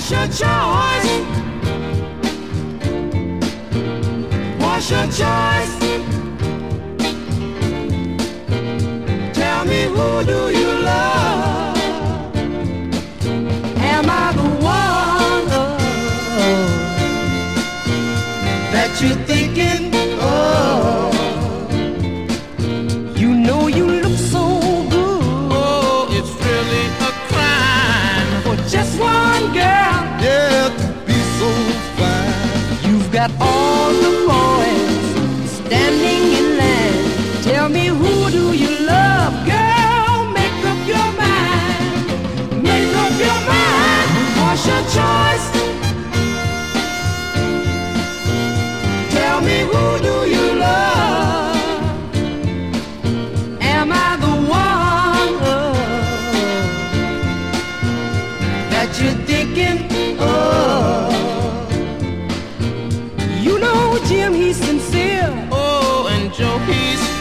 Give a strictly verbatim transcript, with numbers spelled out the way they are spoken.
What's your choice? What's your choice? Tell me, who do you love? Am I the one oh, that you're thinking? Oh, you know you look so good. Oh, it's really a crime for just one girl. Yeah, to be so fine. You've got all the boys standing in line. Tell me, who do you love, girl? Make up your mind. Make up your mind. What's your choice? Tell me, who do you love? Am I the one oh, that you're thinking? Oh, you know Jim, he's sincere. Oh, and Joe, he's